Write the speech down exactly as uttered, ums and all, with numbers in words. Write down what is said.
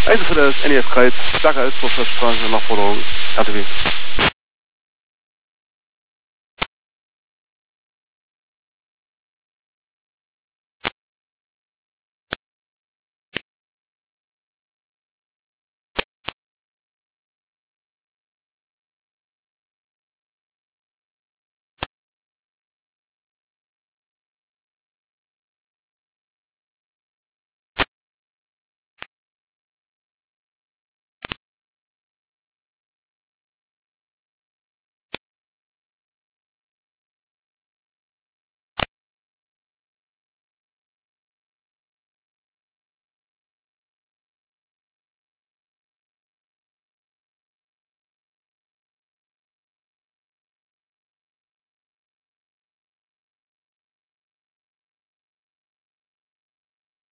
Einzelfirdaus N E F Kreuz, Dach Ausbruch, Straße nach Forderung, R T W.